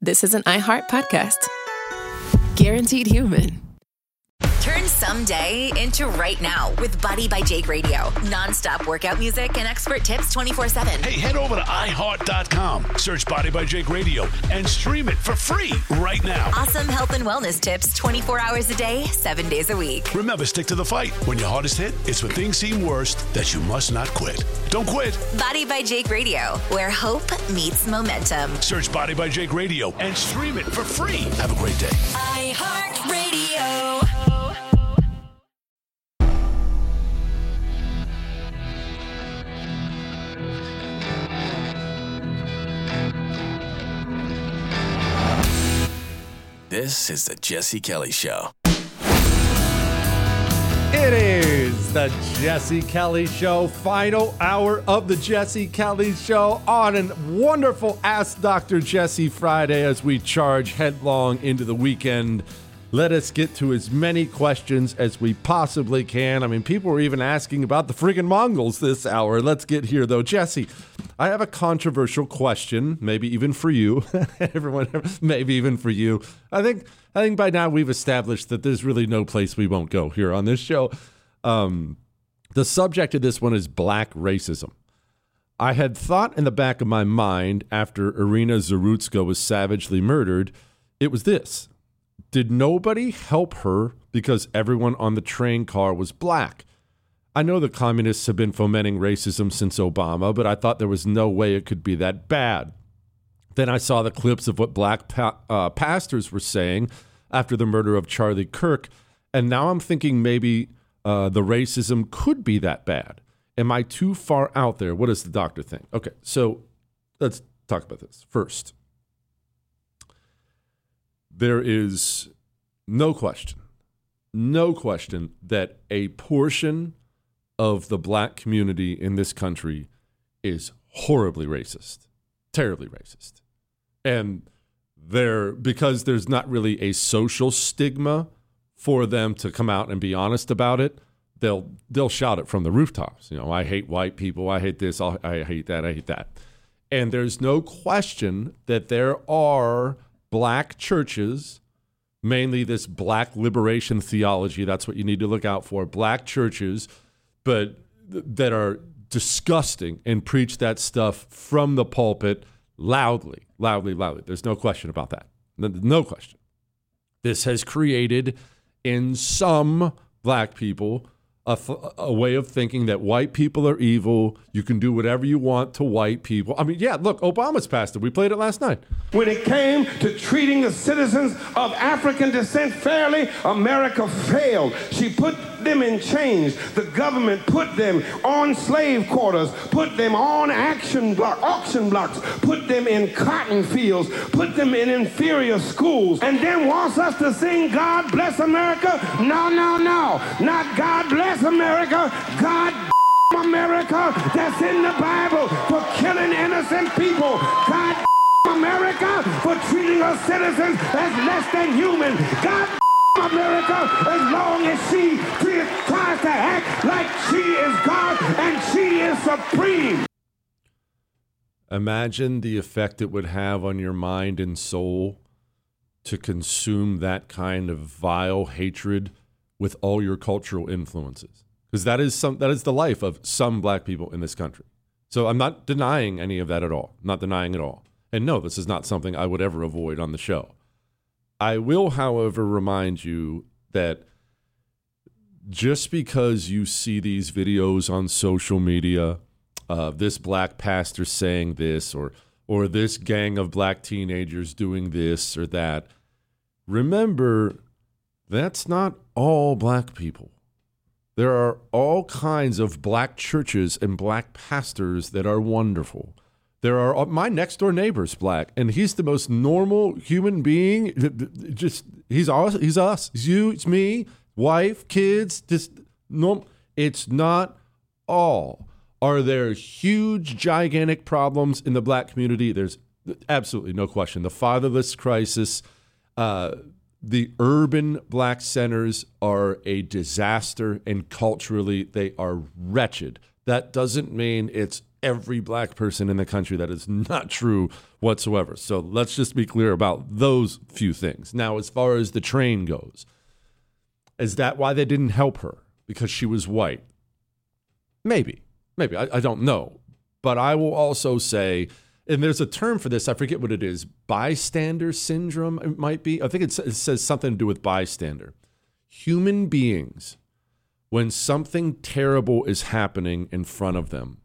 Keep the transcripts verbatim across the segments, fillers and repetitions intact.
this is an iHeart podcast. Guaranteed human. Turn someday into right now with Body by Jake Radio. Non-stop workout music and expert tips twenty-four seven. Hey, head over to i heart dot com, search Body by Jake Radio, and stream it for free right now. Awesome health and wellness tips twenty-four hours a day, seven days a week. Remember, stick to the fight. When your hardest hit, it's when things seem worst that you must not quit. Don't quit. Body by Jake Radio, where hope meets momentum. Search Body by Jake Radio and stream it for free. Have a great day. iHeart Radio. This is the Jesse Kelly Show. It is the Jesse Kelly Show, final hour of the Jesse Kelly Show on a wonderful Ask Doctor Jesse Friday as we charge headlong into the weekend. Let us get to as many questions as we possibly can. I mean, people were even asking about the friggin' Mongols this hour. Let's get here, though. Jesse, I have a controversial question, maybe even for you. Everyone, maybe even for you. I think I think by now we've established that there's really no place we won't go here on this show. Um, the subject of this one is black racism. I had thought in the back of my mind after Irina Zarutska was savagely murdered, it was this. Did nobody help her because everyone on the train car was black? I know the communists have been fomenting racism since Obama, but I thought there was no way it could be that bad. Then I saw the clips of what black pa- uh, pastors were saying after the murder of Charlie Kirk, and now I'm thinking maybe uh, the racism could be that bad. Am I too far out there? What does the doctor think? Okay, so let's talk about this first. There is no question, no question that a portion of the black community in this country is horribly racist, terribly racist. And they're, because there's not really a social stigma for them to come out and be honest about it, they'll they'll shout it from the rooftops. You know, I hate white people, I hate this, I hate that, I hate that. And there's no question that there are black churches, mainly this black liberation theology, that's what you need to look out for, black churches, but th- that are disgusting and preach that stuff from the pulpit loudly, loudly, loudly. There's no question about that. No, no question. This has created in some black people a, th- a way of thinking that white people are evil. You can do whatever you want to white people. I mean, yeah, look, Obama's passed it. We played it last night. When it came to treating the citizens of African descent fairly, America failed. She put them in chains. The government put them on slave quarters, put them on action block, auction blocks, put them in cotton fields, put them in inferior schools, and then wants us to sing God Bless America? No, no, no. Not God Bless America. God America, that's in the Bible, for killing innocent people. God America, for treating her citizens as less than human. God America, as long as she tries to act like she is God and she is supreme. Imagine the effect it would have on your mind and soul to consume that kind of vile hatred with all your cultural influences. Because that is some that is the life of some black people in this country. So I'm not denying any of that at all. I'm not denying it all. And no, this is not something I would ever avoid on the show. I will, however, remind you that just because you see these videos on social media, uh, this black pastor saying this, or or this gang of black teenagers doing this or that, remember, that's not all black people. There are all kinds of black churches and black pastors that are wonderful. There are, my next door neighbor's black, and he's the most normal human being. Just he's us, he's us, it's you, it's me, wife, kids. Just normal. It's not all. Are there huge, gigantic problems in the black community? There's absolutely no question. The fatherless crisis, uh, the urban black centers are a disaster, and culturally they are wretched. That doesn't mean it's every black person in the country. That is not true whatsoever. So let's just be clear about those few things. Now, as far as the train goes, is that why they didn't help her? Because she was white? Maybe. Maybe. I, I don't know. But I will also say, and there's a term for this, I forget what it is, bystander syndrome, it might be. I think it, it says something to do with bystander. Human beings, when something terrible is happening in front of them,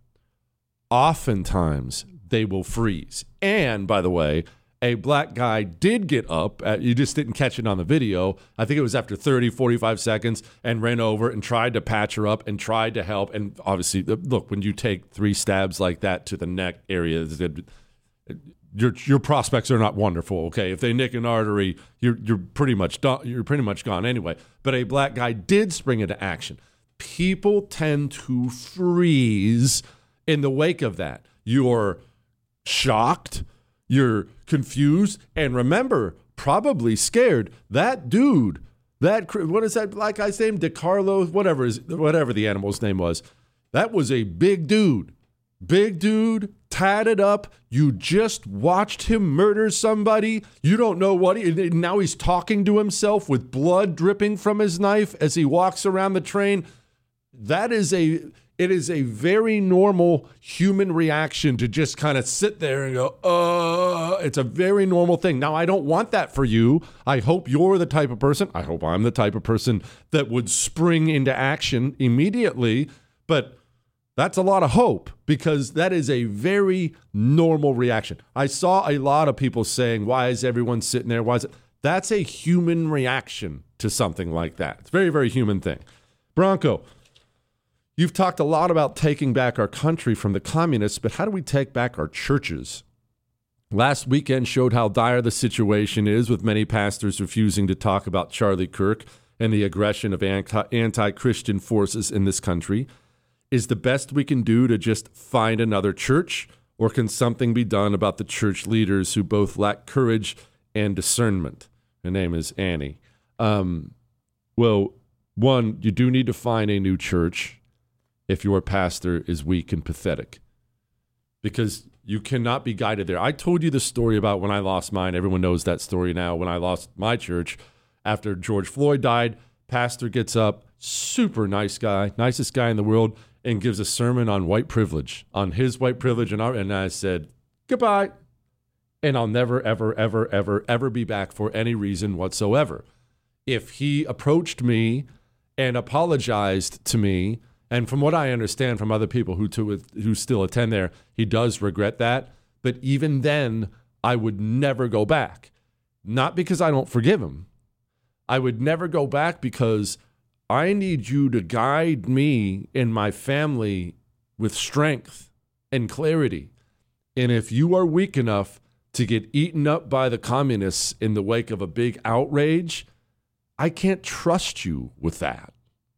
oftentimes they will freeze. And, by the way, a black guy did get up, at, you just didn't catch it on the video, I think it was after thirty, forty-five seconds, and ran over and tried to patch her up and tried to help. And obviously, look, when you take three stabs like that to the neck area, your your prospects are not wonderful. Okay, if they nick an artery, you're you're pretty much done, you're pretty much gone anyway. But a black guy did spring into action. People tend to freeze in the wake of that. You're shocked. You're confused, and remember, probably scared. That dude, that what is that black guy's name? DeCarlo, whatever is whatever the animal's name was. That was a big dude, big dude, tatted up. You just watched him murder somebody. You don't know what he. Now he's talking to himself with blood dripping from his knife as he walks around the train. That is a. It is a very normal human reaction to just kind of sit there and go, uh, it's a very normal thing. Now, I don't want that for you. I hope you're the type of person, I hope I'm the type of person that would spring into action immediately, but that's a lot of hope because that is a very normal reaction. I saw a lot of people saying, why is everyone sitting there? Why is it? That's a human reaction to something like that. It's a very, very human thing. Bronco, you've talked a lot about taking back our country from the communists, but how do we take back our churches? Last weekend showed how dire the situation is, with many pastors refusing to talk about Charlie Kirk and the aggression of anti-Christian forces in this country. Is the best we can do to just find another church, or can something be done about the church leaders who both lack courage and discernment? Her name is Annie. Um, well, one, you do need to find a new church if your pastor is weak and pathetic, because you cannot be guided there. I told you the story about when I lost mine. Everyone knows that story now. When I lost my church after George Floyd died, pastor gets up, super nice guy, nicest guy in the world, and gives a sermon on white privilege, on his white privilege. And, our, and I said, goodbye. And I'll never, ever, ever, ever, ever be back for any reason whatsoever. If he approached me and apologized to me, and from what I understand from other people who to, who still attend there, he does regret that. But even then, I would never go back. Not because I don't forgive him. I would never go back because I need you to guide me and my family with strength and clarity. And if you are weak enough to get eaten up by the communists in the wake of a big outrage, I can't trust you with that.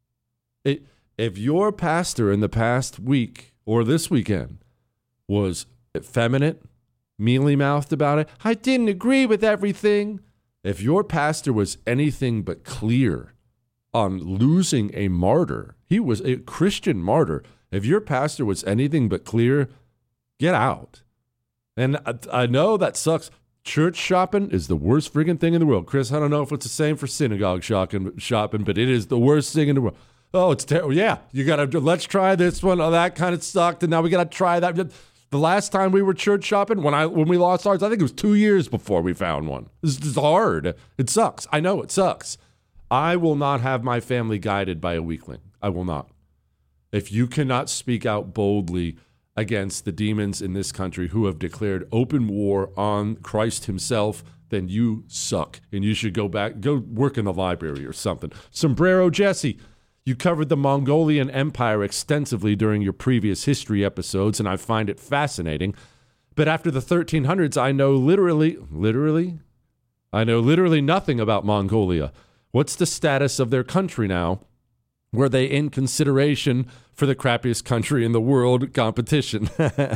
It, If your pastor in the past week or this weekend was effeminate, mealy-mouthed about it, I didn't agree with everything. If your pastor was anything but clear on losing a martyr, he was a Christian martyr. If your pastor was anything but clear, get out. And I, I know that sucks. Church shopping is the worst friggin' thing in the world. Chris, I don't know if it's the same for synagogue shopping, shopping, but it is the worst thing in the world. Oh, it's terrible. Yeah, you got to, let's try this one. Oh, that kind of sucked. And now we got to try that. The last time we were church shopping, when I when we lost ours, I think it was two years before we found one. This is hard. It sucks. I know it sucks. I will not have my family guided by a weakling. I will not. If you cannot speak out boldly against the demons in this country who have declared open war on Christ himself, then you suck. And you should go back, go work in the library or something. Sombrero Jesse. You covered the Mongolian Empire extensively during your previous history episodes, and I find it fascinating. But after the thirteen hundreds, I know literally, literally, I know literally nothing about Mongolia. What's the status of their country now? Were they in consideration for the crappiest country in the world competition?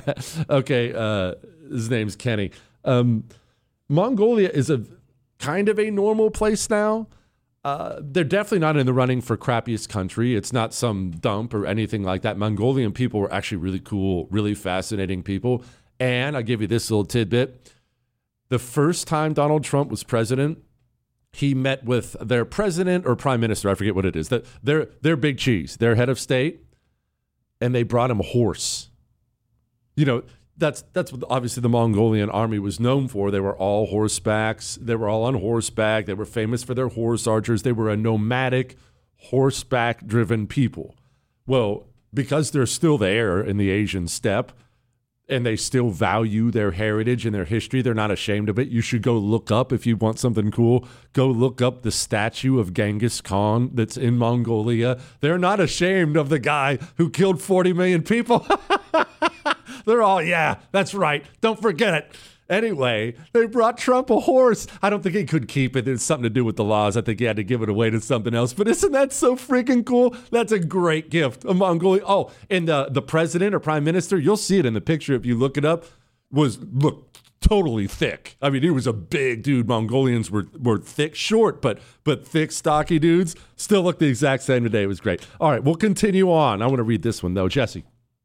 Okay, uh, his name's Kenny. Um, Mongolia is a kind of a normal place now. Uh, they're definitely not in the running for crappiest country. It's not some dump or anything like that. Mongolian people were actually really cool, really fascinating people. And I'll give you this little tidbit. The first time Donald Trump was president, he met with their president or prime minister, I forget what it is, their, their big cheese, their head of state, and they brought him a horse. You know, that's that's what obviously the Mongolian army was known for. They were all horsebacks. They were all on horseback. They were famous for their horse archers. They were a nomadic, horseback-driven people. Well, because they're still there in the Asian steppe, and they still value their heritage and their history, they're not ashamed of it. You should go look up, if you want something cool, go look up the statue of Genghis Khan that's in Mongolia. They're not ashamed of the guy who killed forty million people. They're all, yeah, that's right. Don't forget it. Anyway, they brought Trump a horse. I don't think he could keep it. It's something to do with the laws. I think he had to give it away to something else. But isn't that so freaking cool? That's a great gift. A Mongolian. Oh, and the, the president or prime minister, you'll see it in the picture if you look it up, was, look, totally thick. I mean, he was a big dude. Mongolians were, were thick, short, but but thick, stocky dudes. Still look the exact same today. It was great. All right, we'll continue on. I want to read this one, though. Jesse.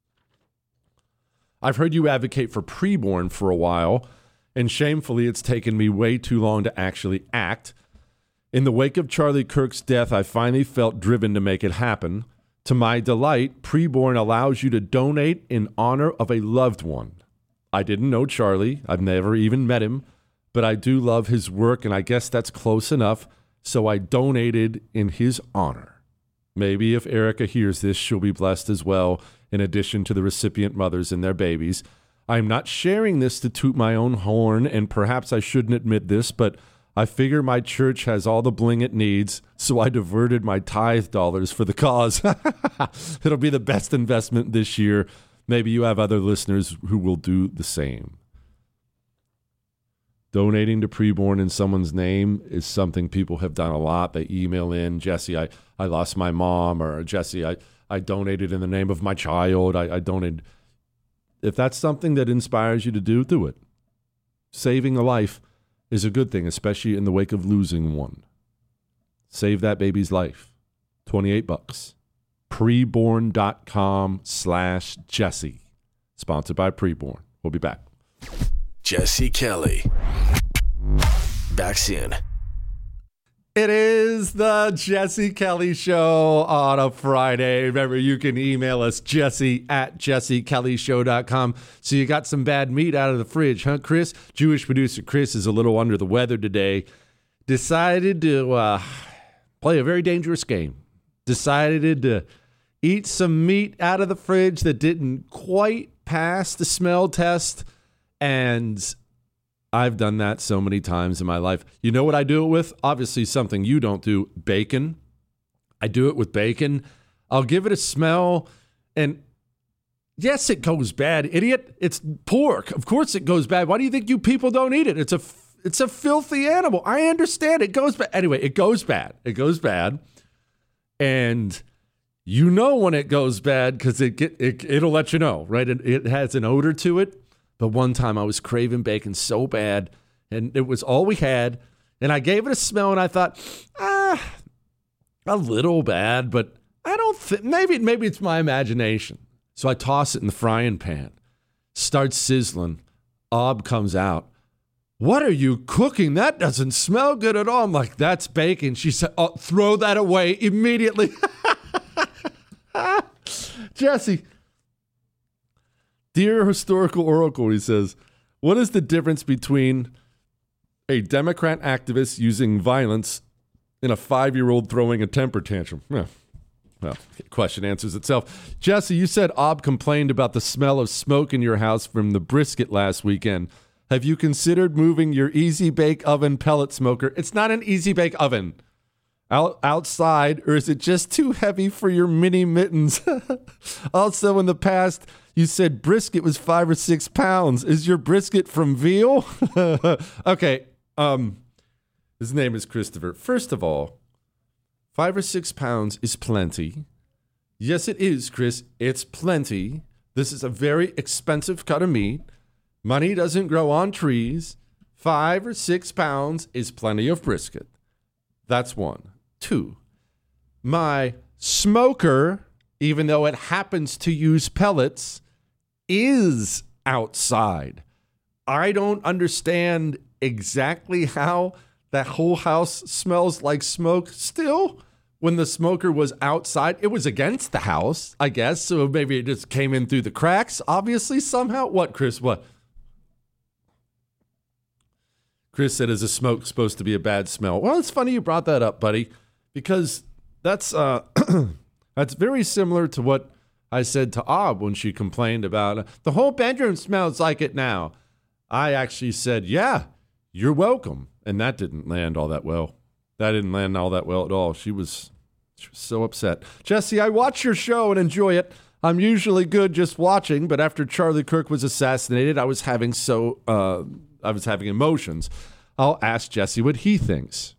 I've heard you advocate for preborn for a while, and shamefully it's taken me way too long to actually act. In the wake of Charlie Kirk's death, I finally felt driven to make it happen. To my delight, preborn allows you to donate in honor of a loved one. I didn't know Charlie. I've never even met him, but I do love his work, and I guess that's close enough, so I donated in his honor. Maybe if Erica hears this, she'll be blessed as well, in addition to the recipient mothers and their babies. I'm not sharing this to toot my own horn, and perhaps I shouldn't admit this, but I figure my church has all the bling it needs, so I diverted my tithe dollars for the cause. It'll be the best investment this year. Maybe you have other listeners who will do the same. Donating to preborn in someone's name is something people have done a lot. They email in, Jesse, I, I lost my mom, or Jesse, I, I donated in the name of my child. I, I donated. If that's something that inspires you to do, do it. Saving a life is a good thing, especially in the wake of losing one. Save that baby's life. twenty-eight bucks. Preborn.com slash Jesse. Sponsored by Preborn. We'll be back. Jesse Kelly. Back soon. It is the Jesse Kelly Show on a Friday. Remember, you can email us, Jesse at jesse kelly show dot com. So you got some bad meat out of the fridge, huh, Chris? Jewish producer Chris is a little under the weather today. Decided to uh, play a very dangerous game. Decided to eat some meat out of the fridge that didn't quite pass the smell test. And I've done that so many times in my life. You know what I do it with? Obviously something you don't do, bacon. I do it with bacon. I'll give it a smell, and yes, it goes bad, idiot. It's pork. Of course it goes bad. Why do you think you people don't eat it? It's a, it's a filthy animal. I understand it goes bad. Anyway, it goes bad. It goes bad. And you know when it goes bad because it, get, it, it'll let you know, right? It, it has an odor to it. But one time I was craving bacon so bad, and it was all we had, and I gave it a smell, and I thought, ah, a little bad, but I don't think, maybe, maybe it's my imagination. So I toss it in the frying pan, starts sizzling, Ob comes out. What are you cooking? That doesn't smell good at all. I'm like, that's bacon. She said, oh, throw that away immediately. Jesse. Dear Historical Oracle, he says, what is the difference between a Democrat activist using violence and a five-year-old throwing a temper tantrum? Yeah. Well, question answers itself. Jesse, you said Ob complained about the smell of smoke in your house from the brisket last weekend. Have you considered moving your Easy Bake Oven pellet smoker? It's not an Easy Bake Oven. Out, outside, or is it just too heavy for your mini mittens? Also, in the past, you said brisket was five or six pounds. Is your brisket from veal? Okay, um, his name is Christopher. First of all, five or six pounds is plenty. Yes, it is, Chris. It's plenty. This is a very expensive cut of meat. Money doesn't grow on trees. Five or six pounds is plenty of brisket. That's one. Two, my smoker, even though it happens to use pellets, is outside. I don't understand exactly how that whole house smells like smoke still. When the smoker was outside, it was against the house, I guess. So maybe it just came in through the cracks, obviously, somehow. What, Chris? What? Chris said, is the smoke supposed to be a bad smell? Well, it's funny you brought that up, buddy, because that's uh, that's very similar to what I said to Ob when she complained about uh, the whole bedroom smells like it now. I actually said, yeah, you're welcome. And that didn't land all that well. That didn't land all that well at all. She was, she was so upset. Jesse, I watch your show and enjoy it. I'm usually good just watching, but after Charlie Kirk was assassinated, I was having so uh, I was having emotions. I'll ask Jesse what he thinks.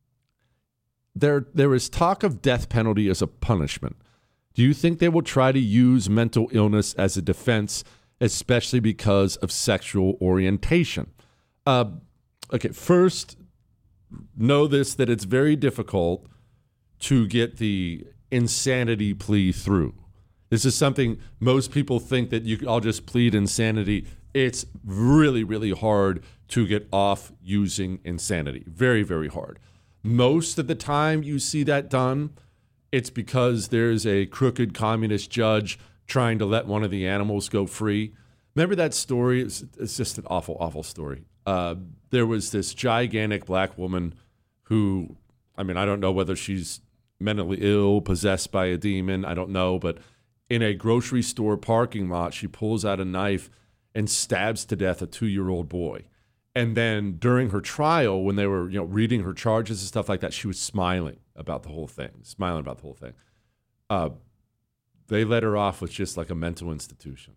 There, there is talk of death penalty as a punishment. Do you think they will try to use mental illness as a defense, especially because of sexual orientation? Uh, okay, first, know this, that it's very difficult to get the insanity plea through. This is something most people think that you I'll just plead insanity. It's really, really hard to get off using insanity. Very, very hard. Most of the time you see that done, it's because there's a crooked communist judge trying to let one of the animals go free. Remember that story? It's, it's just an awful, awful story. Uh, there was this gigantic black woman who, I mean, I don't know whether she's mentally ill, possessed by a demon, I don't know, but in a grocery store parking lot, she pulls out a knife and stabs to death a two-year-old boy. And then during her trial, when they were, you know, reading her charges and stuff like that, she was smiling about the whole thing, smiling about the whole thing. Uh, they let her off with just like a mental institution.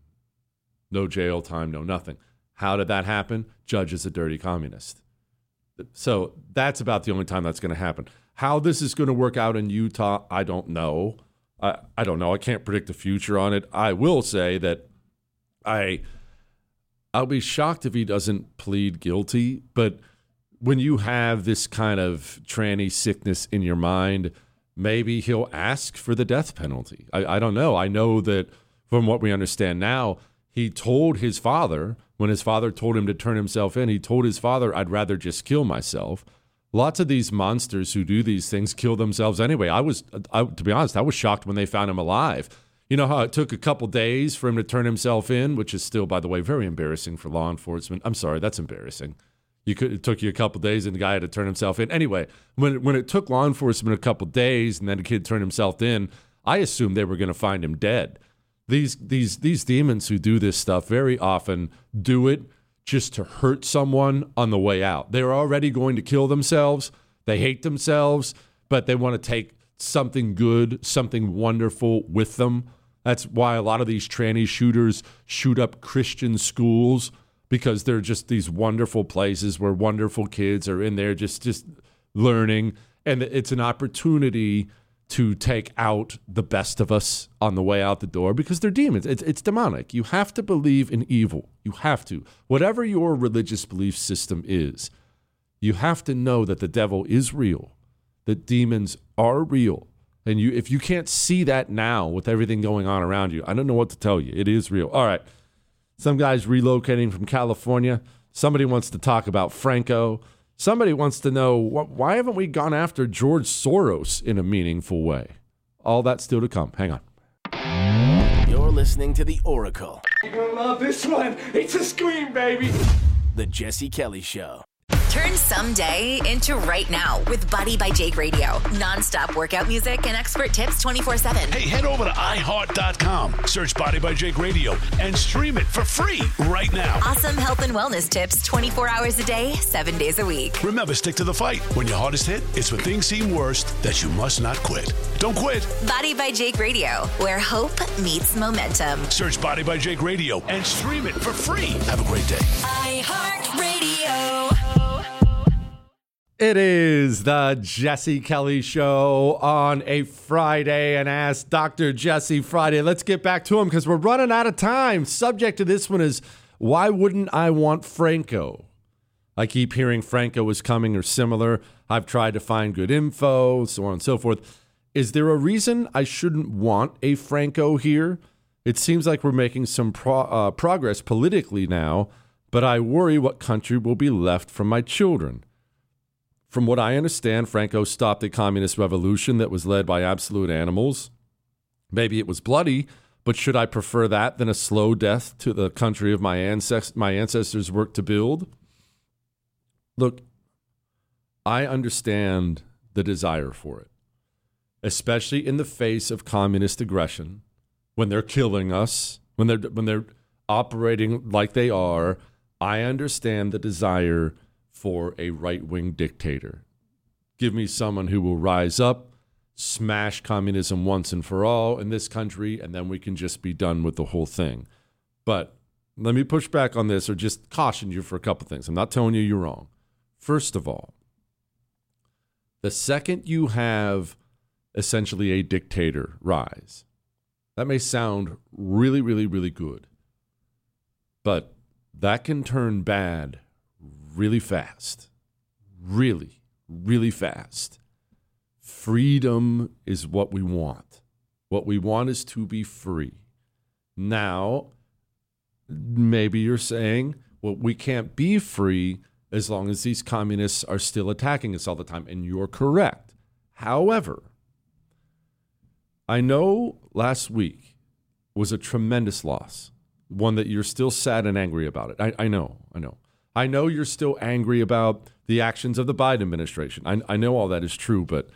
No jail time, no nothing. How did that happen? Judge is a dirty communist. So that's about the only time that's going to happen. How this is going to work out in Utah, I don't know. I, I don't know. I can't predict the future on it. I will say that I... I'll be shocked if he doesn't plead guilty, but when you have this kind of tranny sickness in your mind, maybe he'll ask for the death penalty. I, I don't know. I know that from what we understand now, he told his father, when his father told him to turn himself in, he told his father, I'd rather just kill myself. Lots of these monsters who do these things kill themselves anyway. I was, I, to be honest, I was shocked when they found him alive. You know how it took a couple days for him to turn himself in, which is still, by the way, very embarrassing for law enforcement. I'm sorry, that's embarrassing. You could, it took you a couple days and the guy had to turn himself in. Anyway, when, when it took law enforcement a couple days and then the kid turned himself in, I assumed they were going to find him dead. These, these, these demons who do this stuff very often do it just to hurt someone on the way out. They're already going to kill themselves. They hate themselves, but they want to take something good, something wonderful with them. That's why a lot of these tranny shooters shoot up Christian schools, because they're just these wonderful places where wonderful kids are in there just, just learning. And it's an opportunity to take out the best of us on the way out the door because they're demons. It's, it's demonic. You have to believe in evil. You have to. Whatever your religious belief system is, you have to know that the devil is real, that demons are real. And you, if you can't see that now with everything going on around you, I don't know what to tell you. It is real. All right. Some guy's relocating from California. Somebody wants to talk about Franco. Somebody wants to know, wh- why haven't we gone after George Soros in a meaningful way? All that still to come. Hang on. You're listening to The Oracle. You're going to love this one. It's a scream, baby. The Jesse Kelly Show. Turn someday into right now with Body by Jake Radio. Non-stop workout music and expert tips twenty-four seven. Hey, head over to i heart dot com, search Body by Jake Radio, and stream it for free right now. Awesome health and wellness tips twenty-four hours a day, seven days a week. Remember, stick to the fight. When your hardest hit, it's when things seem worst that you must not quit. Don't quit. Body by Jake Radio, where hope meets momentum. Search Body by Jake Radio and stream it for free. Have a great day. iHeartRadio. It is the Jesse Kelly Show on a Friday, and Ask Doctor Jesse Friday. Let's get back to him because we're running out of time. Subject to this one is, why wouldn't I want Franco? I keep hearing Franco is coming or similar. I've tried to find good info, so on and so forth. Is there a reason I shouldn't want a Franco here? It seems like we're making some pro- uh, progress politically now, but I worry what country will be left from my children. From what I understand, Franco stopped a communist revolution that was led by absolute animals. Maybe it was bloody, but should I prefer that than a slow death to the country of my, ancest- my ancestors worked to build? Look, I understand the desire for it, especially in the face of communist aggression. When they're killing us, when they're when they're operating like they are, I understand the desire for a right-wing dictator. Give me someone who will rise up, smash communism once and for all in this country, and then we can just be done with the whole thing. But let me push back on this or just caution you for a couple things. I'm not telling you you're wrong. First of all, the second you have essentially a dictator rise, that may sound really, really, really good, but that can turn bad really fast. Really, really fast. Freedom is what we want. What we want is to be free. Now, maybe you're saying, well, we can't be free as long as these communists are still attacking us all the time, and you're correct. However, I know last week was a tremendous loss, one that you're still sad and angry about it. I, I know, I know. I know you're still angry about the actions of the Biden administration. I, I know all that is true, but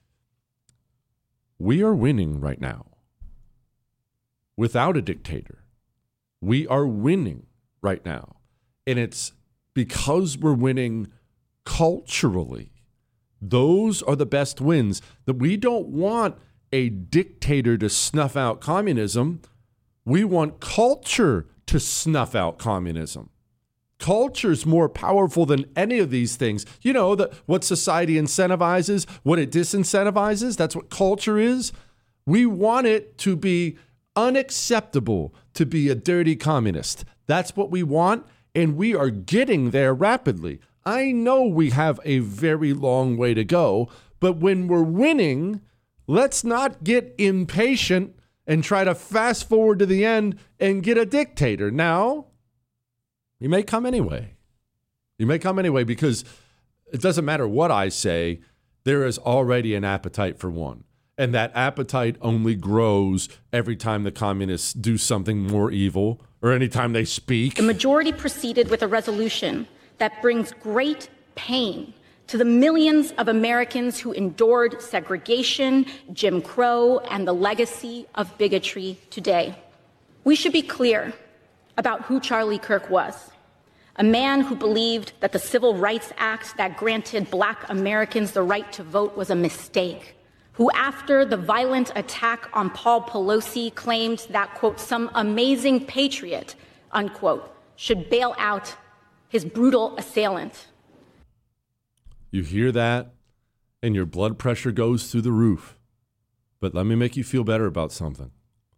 we are winning right now without a dictator. We are winning right now. And it's because we're winning culturally. Those are the best wins. That we don't want a dictator to snuff out communism. We want culture to snuff out communism. Culture's more powerful than any of these things. You know, the, what society incentivizes, what it disincentivizes, that's what culture is. We want it to be unacceptable to be a dirty communist. That's what we want, and we are getting there rapidly. I know we have a very long way to go, but when we're winning, let's not get impatient and try to fast forward to the end and get a dictator. Now, he may come anyway. He may come anyway because it doesn't matter what I say, there is already an appetite for one. And that appetite only grows every time the communists do something more evil or anytime they speak. The majority proceeded with a resolution that brings great pain to the millions of Americans who endured segregation, Jim Crow, and the legacy of bigotry today. We should be clear about who Charlie Kirk was. A man who believed that the Civil Rights Act that granted Black Americans the right to vote was a mistake. Who, after the violent attack on Paul Pelosi, claimed that, quote, some amazing patriot, unquote, should bail out his brutal assailant. You hear that, and your blood pressure goes through the roof. But let me make you feel better about something.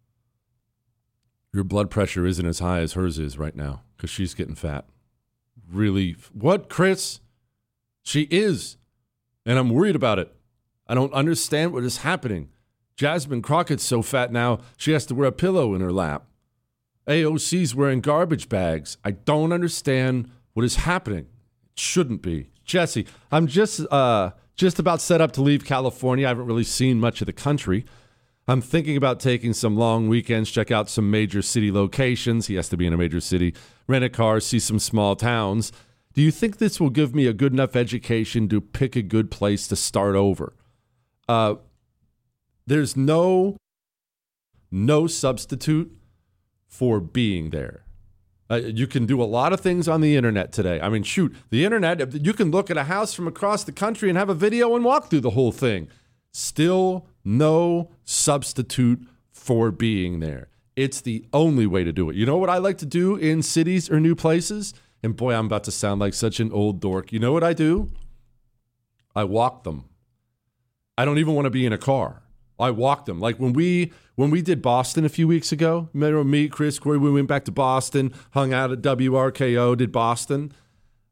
Your blood pressure isn't as high as hers is right now, because she's getting fat. Really? What, Chris? She is. And I'm worried about it. I don't understand what is happening. Jasmine Crockett's so fat now, she has to wear a pillow in her lap. A O C's wearing garbage bags. I don't understand what is happening. It shouldn't be. Jesse, I'm just uh, just about set up to leave California. I haven't really seen much of the country. I'm thinking about taking some long weekends, check out some major city locations. He has to be in a major city. Rent a car, see some small towns. Do you think this will give me a good enough education to pick a good place to start over? Uh, there's no, no substitute for being there. Uh, you can do a lot of things on the internet today. I mean, shoot, the internet, you can look at a house from across the country and have a video and walk through the whole thing. Still no substitute for being there. It's the only way to do it. You know what I like to do in cities or new places? And boy, I'm about to sound like such an old dork. You know what I do? I walk them. I don't even want to be in a car. I walk them. Like when we when we did Boston a few weeks ago, remember me, Chris, Corey, we went back to Boston, hung out at W R K O, did Boston.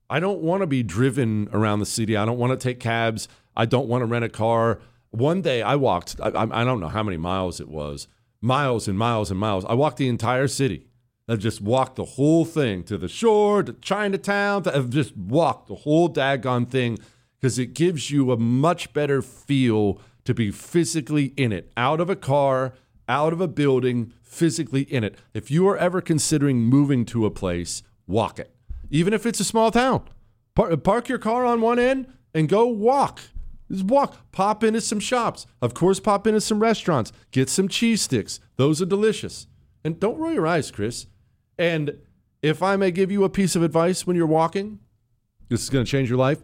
I don't want to be driven around the city. I don't want to take cabs. I don't want to rent a car. One day I walked, I, I don't know how many miles it was, miles and miles and miles. I walked the entire city. I just walked the whole thing to the shore, to Chinatown. To, I've just walked the whole daggone thing because it gives you a much better feel to be physically in it, out of a car, out of a building, physically in it. If you are ever considering moving to a place, walk it. Even if it's a small town. Park, park your car on one end and go walk. Just walk. Pop into some shops. Of course, pop into some restaurants. Get some cheese sticks. Those are delicious. And don't roll your eyes, Chris. And if I may give you a piece of advice when you're walking, this is going to change your life.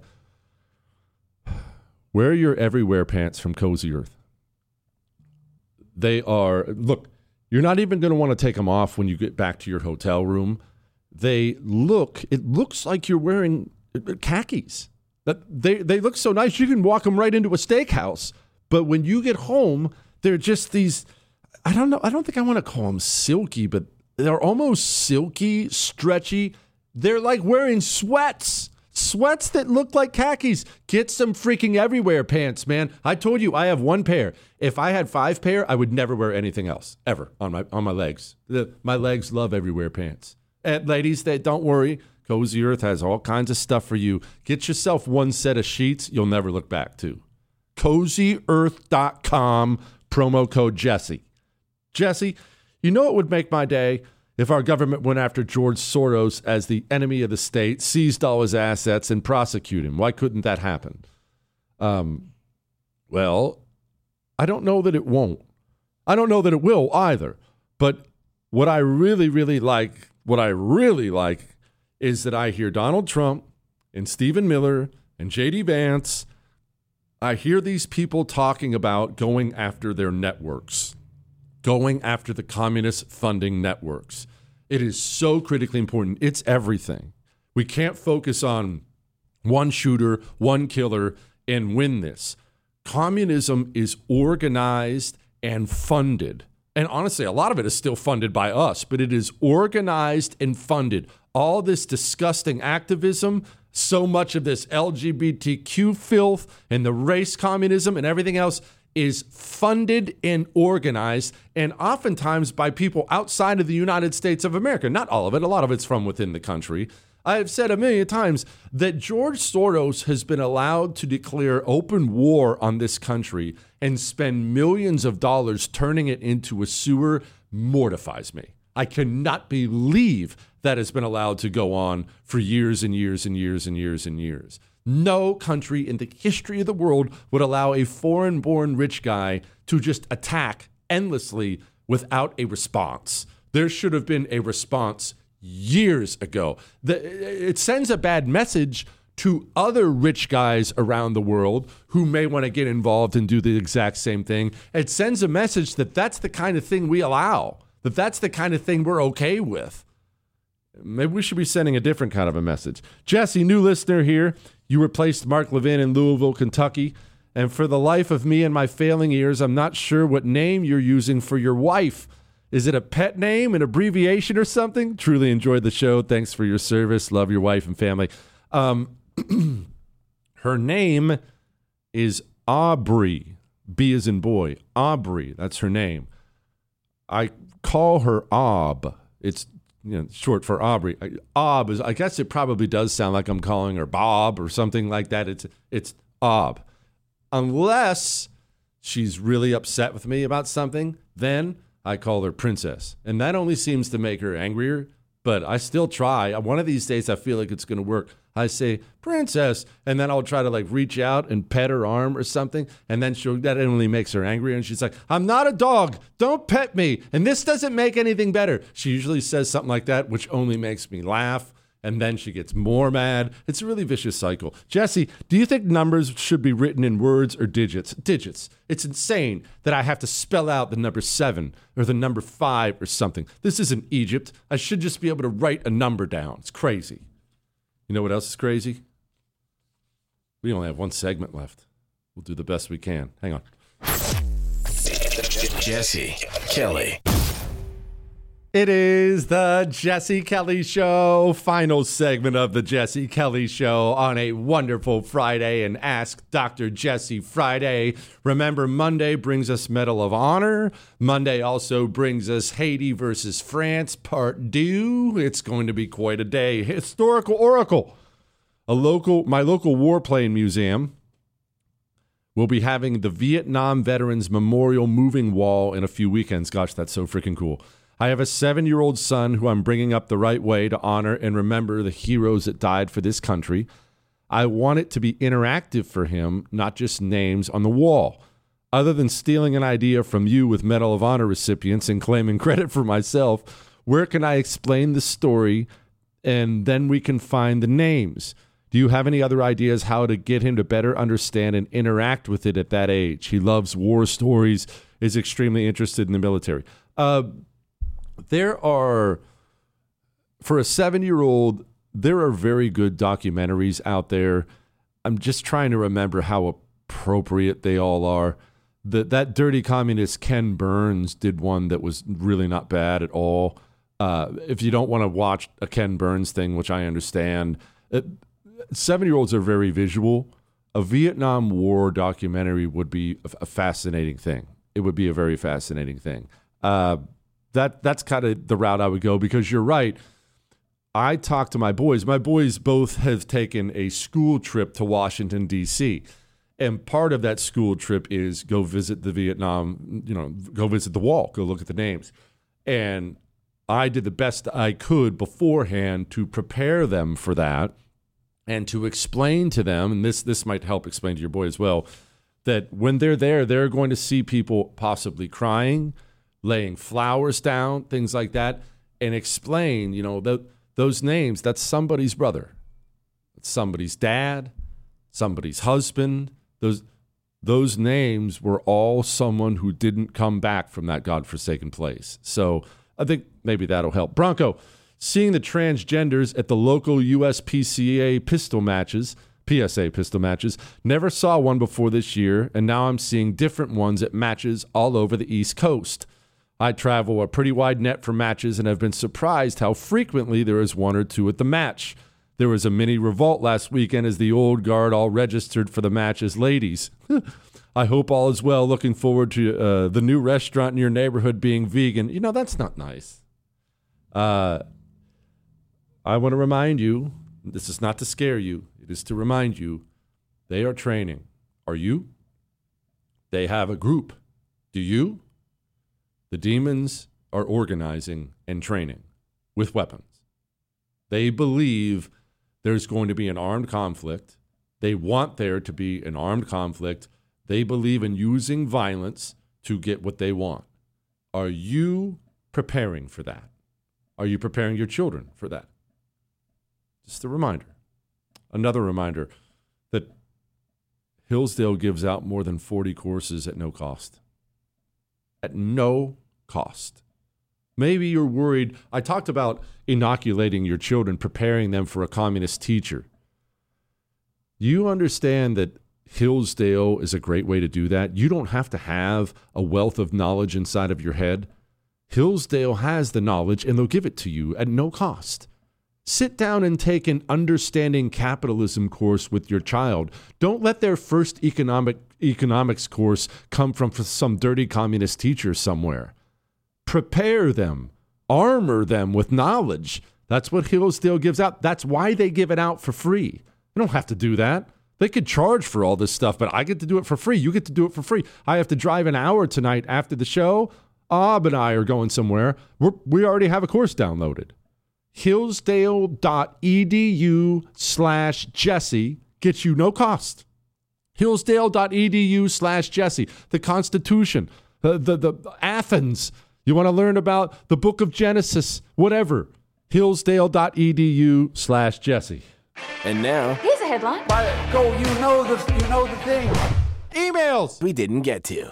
Wear your everywhere pants from Cozy Earth. They are, look, you're not even going to want to take them off when you get back to your hotel room. They look, it looks like you're wearing khakis. They, they look so nice, you can walk them right into a steakhouse. But when you get home, they're just these, I don't know, I don't think I want to call them silky, but they're almost silky, stretchy. They're like wearing sweats. Sweats that look like khakis. Get some freaking everywhere pants, man. I told you I have one pair. If I had five pair, I would never wear anything else, ever, on my on my legs. The, my legs love everywhere pants. And ladies, they, don't worry. Cozy Earth has all kinds of stuff for you. Get yourself one set of sheets you'll never look back to. cozy earth dot com, promo code Jesse. Jesse, you know what would make my day? If our government went after George Soros as the enemy of the state, seized all his assets, and prosecuted him. Why couldn't that happen? Um, well, I don't know that it won't. I don't know that it will either. But what I really, really like, what I really like is that I hear Donald Trump and Stephen Miller and J D Vance. I hear these people talking about going after their networks. Going after the communist funding networks. It is so critically important. It's everything. We can't focus on one shooter, one killer, and win this. Communism is organized and funded. And honestly, a lot of it is still funded by us, but it is organized and funded. All this disgusting activism, so much of this L G B T Q filth and the race communism and everything else is funded and organized, and oftentimes by people outside of the United States of America. Not all of it. A lot of it's from within the country. I have said a million times that George Soros has been allowed to declare open war on this country and spend millions of dollars turning it into a sewer mortifies me. I cannot believe that has been allowed to go on for years and years and years and years and years. No country in the history of the world would allow a foreign-born rich guy to just attack endlessly without a response. There should have been a response years ago. The, it sends a bad message to other rich guys around the world who may want to get involved and do the exact same thing. It sends a message that that's the kind of thing we allow, that that's the kind of thing we're okay with. Maybe we should be sending a different kind of a message. Jesse, new listener here. You replaced Mark Levin in Louisville, Kentucky. And for the life of me and my failing ears, I'm not sure what name you're using for your wife. Is it a pet name, an abbreviation or something? Truly enjoyed the show. Thanks for your service. Love your wife and family. Um, her name is Aubrey. B as in boy. Aubrey. That's her name. I call her Aub. It's you know, short for Aubrey. Aub is, I guess it probably does sound like I'm calling her Bob or something like that. It's it's Aub. Unless she's really upset with me about something, then I call her Princess. And that only seems to make her angrier, but I still try. One of these days I feel like it's going to work. I say, Princess, and then I'll try to like reach out and pet her arm or something, and then she'll, that only makes her angry, and she's like, I'm not a dog, don't pet me, and this doesn't make anything better. She usually says something like that, which only makes me laugh, and then she gets more mad. It's a really vicious cycle. Jesse, do you think numbers should be written in words or digits? Digits. It's insane that I have to spell out the number seven or the number five or something. This isn't Egypt. I should just be able to write a number down. It's crazy. You know what else is crazy? We only have one segment left. We'll do the best we can. Hang on. Jesse Kelly. It is the Jesse Kelly Show, final segment of the Jesse Kelly Show on a wonderful Friday and Ask Doctor Jesse Friday. Remember, Monday brings us Medal of Honor. Monday also brings us Haiti versus France, part two. It's going to be quite a day. Historical Oracle, a local, my local warplane museum will be having the Vietnam Veterans Memorial Moving Wall in a few weekends. Gosh, that's so freaking cool. I have a seven-year-old son who I'm bringing up the right way to honor and remember the heroes that died for this country. I want it to be interactive for him, not just names on the wall. Other than stealing an idea from you with Medal of Honor recipients and claiming credit for myself, where can I explain the story and then we can find the names? Do you have any other ideas how to get him to better understand and interact with it at that age? He loves war stories, is extremely interested in the military. Uh, There are, for a seven-year-old, there are very good documentaries out there. I'm just trying to remember how appropriate they all are. The, that dirty communist Ken Burns did one that was really not bad at all. Uh, if you don't want to watch a Ken Burns thing, which I understand, it, seven-year-olds are very visual. A Vietnam War documentary would be a, a fascinating thing. It would be a very fascinating thing. Uh, That that's kind of the route I would go, because you're right. I talk to my boys. My boys both have taken a school trip to Washington, D C, and part of that school trip is go visit the Vietnam, you know, go visit the wall, go look at the names. And I did the best I could beforehand to prepare them for that and to explain to them, and this this might help explain to your boy as well, that when they're there, they're going to see people possibly crying, laying flowers down, things like that, and explain, you know, the, those names, that's somebody's brother. It's somebody's dad, somebody's husband. Those those names were all someone who didn't come back from that godforsaken place. So I think maybe that'll help. Bronco, seeing the transgenders at the local U S P C A pistol matches, P S A pistol matches, never saw one before this year, and now I'm seeing different ones at matches all over the East Coast. I travel a pretty wide net for matches and have been surprised how frequently there is one or two at the match. There was a mini revolt last weekend as the old guard all registered for the match as ladies. I hope all is well. Looking forward to uh, the new restaurant in your neighborhood being vegan. You know, that's not nice. Uh, I want to remind you, this is not to scare you. It is to remind you, they are training. Are you? They have a group. Do you? The demons are organizing and training with weapons. They believe there's going to be an armed conflict. They want there to be an armed conflict. They believe in using violence to get what they want. Are you preparing for that? Are you preparing your children for that? Just a reminder. Another reminder that Hillsdale gives out more than forty courses at no cost. At no cost. Maybe you're worried. I talked about inoculating your children, preparing them for a communist teacher. You understand that Hillsdale is a great way to do that. You don't have to have a wealth of knowledge inside of your head. Hillsdale has the knowledge, and they'll give it to you at no cost. Sit down and take an understanding capitalism course with your child. Don't let their first economic economics course come from some dirty communist teacher somewhere. Prepare them. Armor them with knowledge. That's what Hillsdale gives out. That's why they give it out for free. You don't have to do that. They could charge for all this stuff, but I get to do it for free. You get to do it for free. I have to drive an hour tonight after the show. Ob and I are going somewhere. We're, we already have a course downloaded. Hillsdale.edu slash Jesse gets you no cost. Hillsdale.edu slash Jesse. The Constitution, the, the, the Athens. You want to learn about the book of Genesis, whatever. Hillsdale.edu slash Jesse. And now, here's a headline. By go, you know the you know the thing. Emails we didn't get to.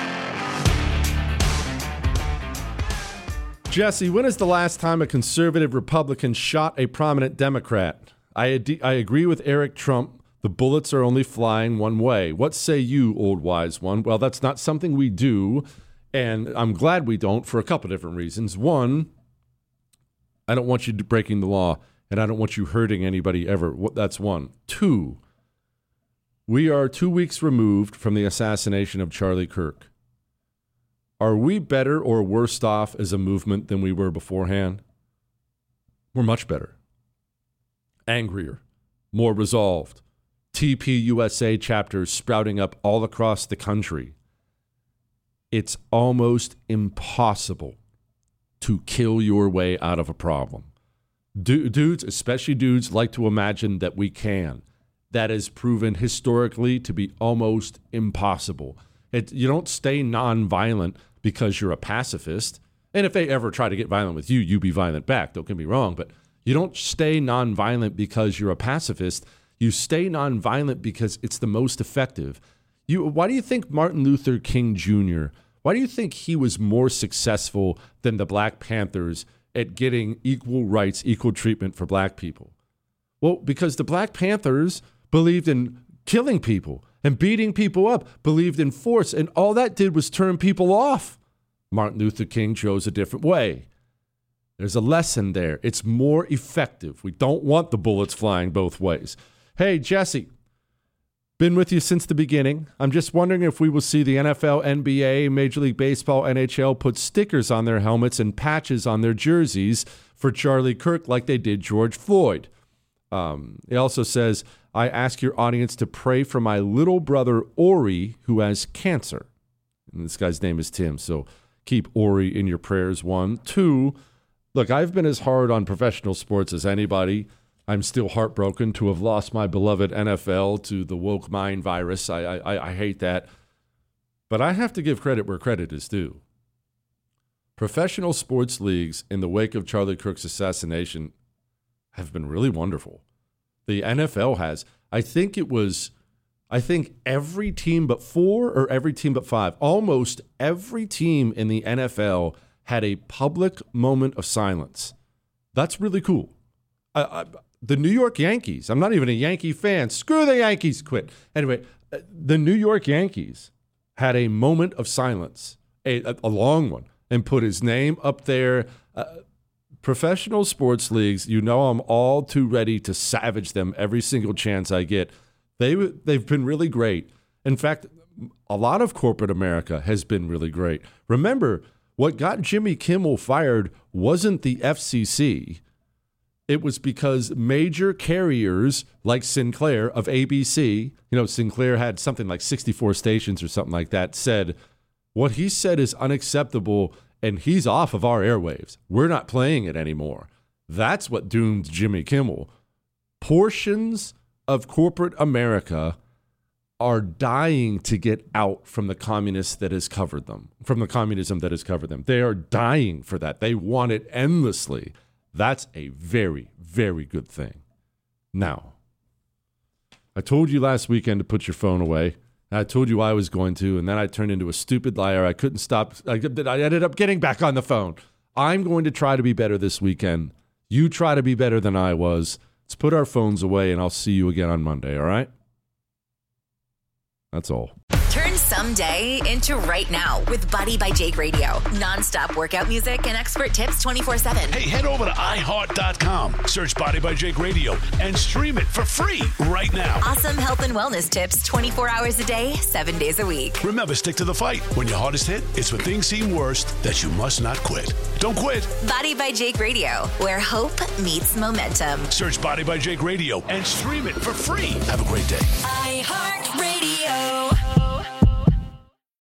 Jesse, when is the last time a conservative Republican shot a prominent Democrat? I, ad- I agree with Eric Trump. The bullets are only flying one way. What say you, old wise one? Well, that's not something we do, and I'm glad we don't for a couple different reasons. One, I don't want you breaking the law, and I don't want you hurting anybody ever. That's one. Two, we are two weeks removed from the assassination of Charlie Kirk. Are we better or worse off as a movement than we were beforehand? We're much better. Angrier, more resolved. T P U S A chapters sprouting up all across the country. It's almost impossible to kill your way out of a problem. Du- dudes, especially dudes, like to imagine that we can. That is proven historically to be almost impossible. It, you don't stay nonviolent because you're a pacifist. And if they ever try to get violent with you, you be violent back. Don't get me wrong. But you don't stay nonviolent because you're a pacifist. You stay nonviolent because it's the most effective. You, why do you think Martin Luther King Junior, why do you think he was more successful than the Black Panthers at getting equal rights, equal treatment for black people? Well, because the Black Panthers believed in killing people and beating people up, believed in force, and all that did was turn people off. Martin Luther King chose a different way. There's a lesson there. It's more effective. We don't want the bullets flying both ways. Hey, Jesse, been with you since the beginning. I'm just wondering if we will see the N F L, N B A, Major League Baseball, N H L put stickers on their helmets and patches on their jerseys for Charlie Kirk like they did George Floyd. Um, it also says, I ask your audience to pray for my little brother, Ori, who has cancer. And this guy's name is Tim, so keep Ori in your prayers, one. Two, look, I've been as hard on professional sports as anybody. I'm still heartbroken to have lost my beloved N F L to the woke mind virus. I, I, I hate that. But I have to give credit where credit is due. Professional sports leagues in the wake of Charlie Kirk's assassination have been really wonderful. The N F L has. I think it was, I think every team but four or every team but five, almost every team in the N F L had a public moment of silence. That's really cool. I, I, the New York Yankees, I'm not even a Yankee fan. Screw the Yankees, quit. Anyway, the New York Yankees had a moment of silence, a, a long one, and put his name up there. Uh, professional sports leagues, you know I'm all too ready to savage them every single chance I get. They, they've been really great. In fact, a lot of corporate America has been really great. Remember, what got Jimmy Kimmel fired wasn't the F C C. It was because major carriers like Sinclair of A B C, you know, Sinclair had something like sixty-four stations or something like that, said, what he said is unacceptable and he's off of our airwaves. We're not playing it anymore. That's what doomed Jimmy Kimmel. Portions of corporate America are dying to get out from the communists that has covered them, from the communism that has covered them. They are dying for that. They want it endlessly. That's a very, very good thing. Now, I told you last weekend to put your phone away. I told you I was going to, and then I turned into a stupid liar. I couldn't stop. I, I ended up getting back on the phone. I'm going to try to be better this weekend. You try to be better than I was. Let's put our phones away, and I'll see you again on Monday, all right? That's all. Turn someday into right now with Body by Jake Radio. Non-stop workout music and expert tips twenty-four seven. Hey, head over to i heart dot com, search Body by Jake Radio, and stream it for free right now. Awesome health and wellness tips twenty-four hours a day, seven days a week. Remember, stick to the fight. When your hardest hit, it's when things seem worst that you must not quit. Don't quit. Body by Jake Radio, where hope meets momentum. Search Body by Jake Radio and stream it for free. Have a great day. iHeartRadio.